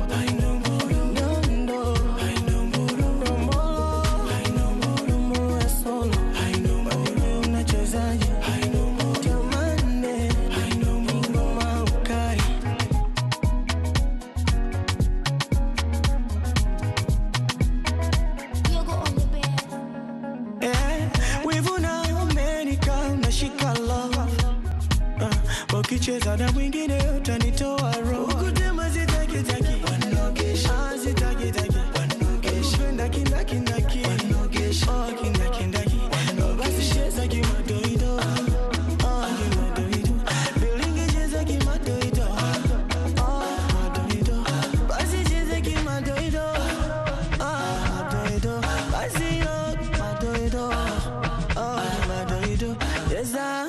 Ukicheza na mwingine utanitoa roho. Ukutema zitaki taki wanogesha, zitaki taki wanogesha, ukipenda kinda kinda ki wanogesha, oh kinda kinda ki basi cheza kimadoido, oh kimadoido, bilingi cheza kimadoido, oh madoido, basi cheza kimadoido, oh madoido, basi yo madoido, oh madoido, cheza.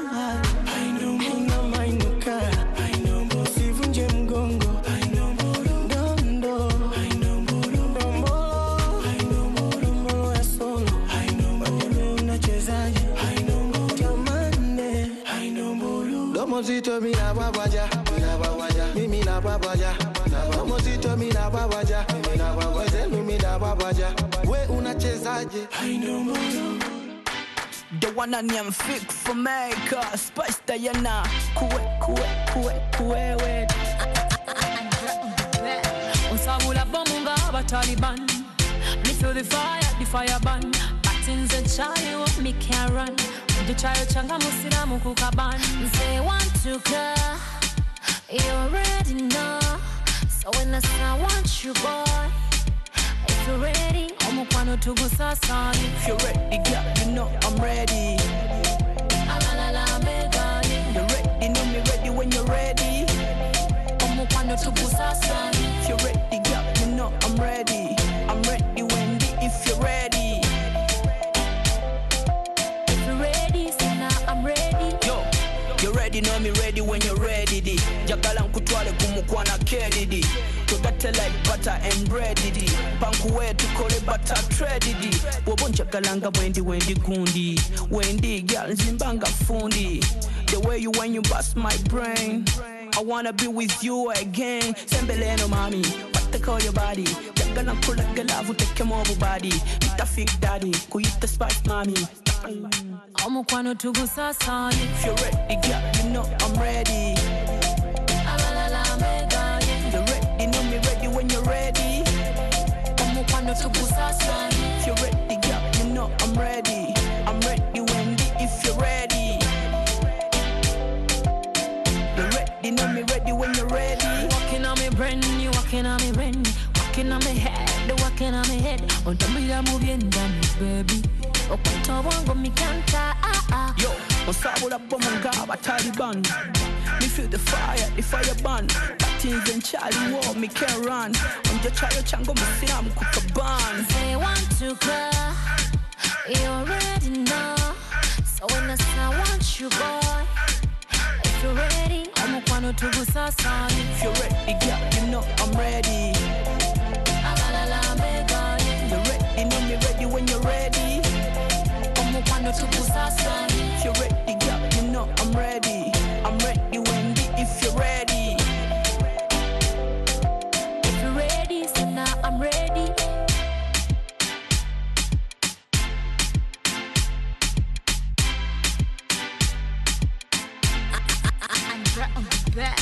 Mozito mi na babaja, na babaja, mimi na babaja, na babaja. Mozito mi na babaja, mimi na babaja, mimi na babaja. We unachezaje? The one I name Fik for America, Spice Diana, kuwe kuwe kuwe kuwe we. Unsabula bomunga bataliban, me feel the fire, the fire burn. Buttons and Charlie what me can run. The child changa musina mukukaban. Say want to go, you already know. So when I say I want you, boy, if you're ready, I'm gonna to go sasa. If you're ready, girl, you know I'm ready. La la la, bega. You're ready, know me ready when you're ready. I'm gonna to go sasa. If you're ready, girl, you know I'm ready. I'm ready, Wendy. If you're ready. I'm ready. Yo, you ready, know me ready when you're ready. Di. Jagala nkutwale kumukwana kedidi. Tugate like butter and bread di. Pankuwe tukole butter thread di. Wobonja kalanga wendi wendi gundi. Wendi girl zimbanga fundi. The way you when you bust my brain. I wanna be with you again. Sembeleno mami, what they call your body. Jagala nkula galavu take more body. Ita fig daddy, kuyita spice mami. I'm gonna to go sasa. If you're ready, girl, you know I'm ready. La la la, mega. You're ready, know me ready when you're ready. I'm gonna to go sasa. If you're ready, girl, you know I'm ready. I'm ready, Wendy. If you're ready, you're ready, know me ready when you're ready. Walking on me brain, you walking on me brain, walking on me head, walking on me head. On the middle moving down, baby. Yo, Osabula Bomunga Taliban. Me feel the fire, the fire burn. Buttons and Charlie war, me can run. On the child chango musiam kukaban. Say want to go, you already know. So when I say I want you, boy, if you're ready, I'm gonna to go sasa. If you're ready, girl, you know I'm ready. You're ready, know me ready when you're ready. If you're ready, girl, you know I'm ready. I'm ready, Wendy, if you're ready. If you're ready, so now I'm ready. I'm right on the back.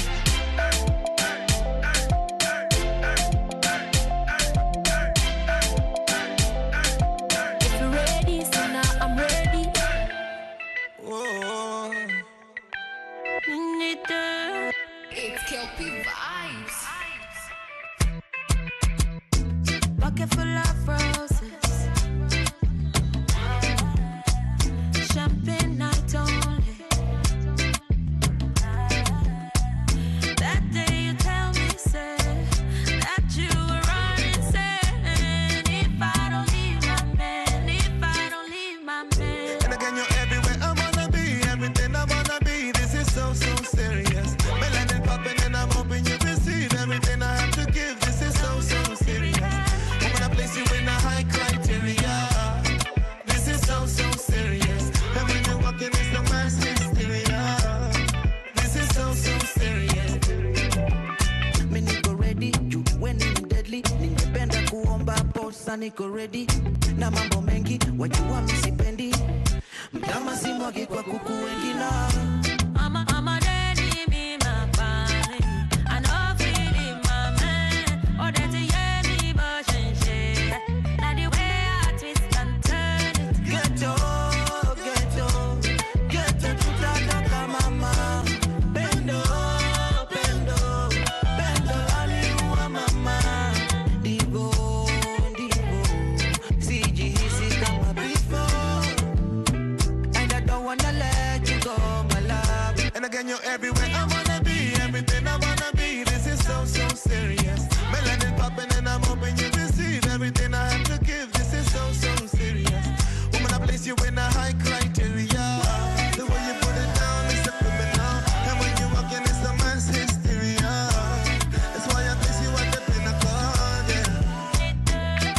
It's Kelpie vibes. Bucket full of roses, champagne night only. That day you tell me, say, that you were running, saying, if I don't leave my man, if I don't leave my man. And again, you're everywhere I wanna be, everything I wanna be. This is so, so serious. Melanin popping and I'm hoping you receive everything I have to give. This is so, so serious. I'm gonna place you in a high class. niko ready na mambo mengi, wajua mimi sipendi mtama simwagi kwa kuku wengi na I'm a, I'm a daddy, me my body. I know feeling my man. Oh, that's a yeah, me motion shit. Now the way I twist and turn it. Ghetto, ghetto, ghetto tutatoka mama. Bendo, bendo, bendo aliua mama. Divo, divo, sijihisi kama before. And I don't wanna let you go, my love. And again, you're everywhere. I wanna be everything I wanna be. This is so, so serious. Melanin popping and I'm hoping you receive everything I have to give. This is so, so serious. Woman, I place you in a high criteria. The way you put it down is a criminal. And when you walk in, it's a mass hysteria. That's why I place you at the pinnacle, yeah.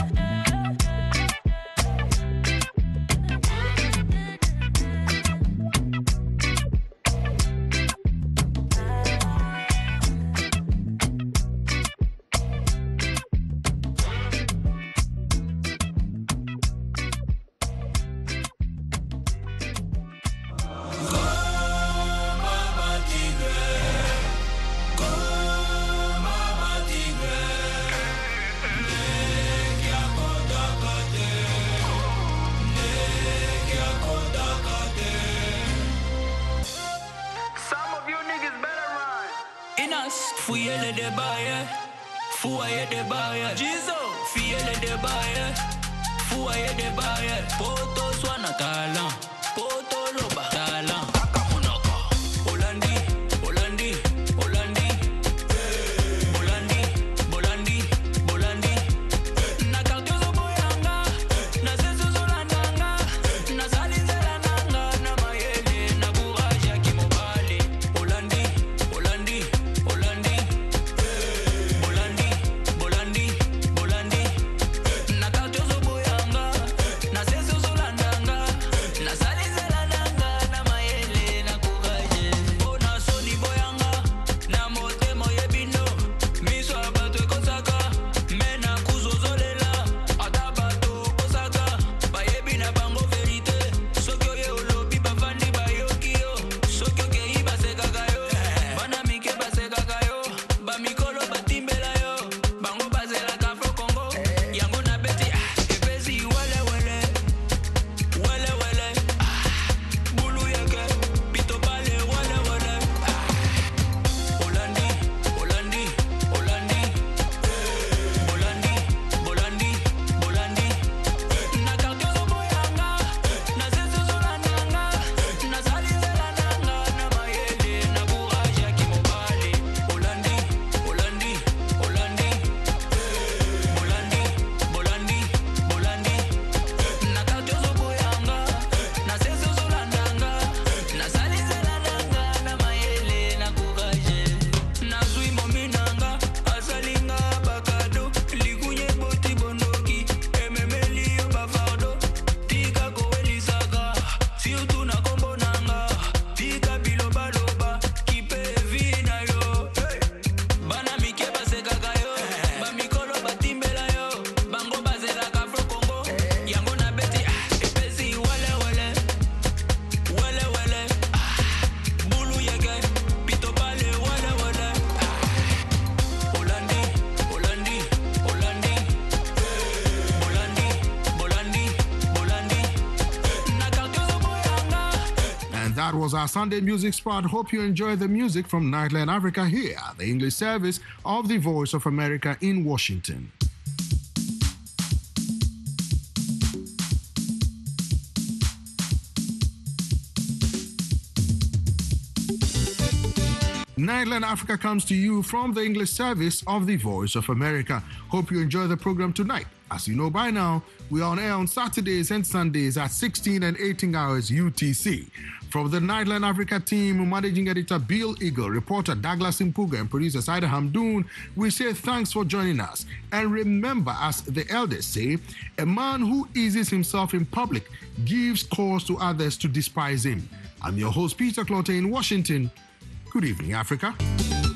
Some of you niggas better run. Inas, fuyele de baye, fuaye de baye. Jizo, fuyele de baye, fuaye de baye. Poto swana talan, poto loba talan. Akamunoko, Holandi, Holandi, Holandi, Holandi, Bolandi, Bolandi. Na kakyozo boyanga, na zezo zolandanga, na salizela nanga, na mayele, na buraja kimobali. Holandi, Holandi, Holandi, Bolandi, Bolandi, Bolandi. Na kakyozo boyanga, na zezo zolandanga, na salizela nanga, na mayele, na buraja. Ona soni boyanga, na mote moye bino. Miso abato ekosaka, mena kuzozolela. Atabato kosaka, bayebi na bango verite. Soki oye olobi bafandi bayoki yo. Soki okei basekaka yo. Bana mike basekaka yo. Bamikolo batimbela yo. Bango bazelaka Afro Congo. Yango na beti, ah, epesi wele wele. Wele wele, ah, bulu yeke. Pito pale wele wele, ah. Holandi, Holandi, Holandi. Bolandi, Bolandi, Bolandi. Na kakyozo boyanga, na zezo zolandanga, na salizela nanga, na mayele, na buraja kimobali. Holandi, Holandi, Holandi. Bolandi, Bolandi, Bolandi. Na kakyozo boyanga, na zezo zolandanga, na salizela nanga, na mayele, na buraja. Na zui mominanga, asalinga bakado, likunye boti bondoki, ememeli yo bafardo, tika kowelisaka, siutu na kombo nanga, tika biloba loba, kipe vina yo, hey. Bana mike basekaka yo, bamikolo batimbela yo, bango bazelaka Afro Congo, yango na beti, ah, epesi wele wele, wele wele, ah, bulu yeke, pito pale wele wele, ah. Holandi, Holandi, Holandi. Bolandi, Bolandi, Bolandi. Na kakyozo boyanga. And that was our Sunday music spot. Hope you enjoy the music from Nightland Africa here, the English service of the Voice of America in Washington. Nightland Africa comes to you from the English service of the Voice of America. Hope you enjoy the program tonight. As you know by now, we are on air on Saturdays and Sundays at sixteen and eighteen hours U T C. From the Nightland Africa team, managing editor Bill Eagle, reporter Douglas Impuga, and producer Saida Hamdoon, we say thanks for joining us. And remember, as the elders say, a man who eases himself in public gives cause to others to despise him. I'm your host, Peter Clotte in Washington. Good evening, Africa.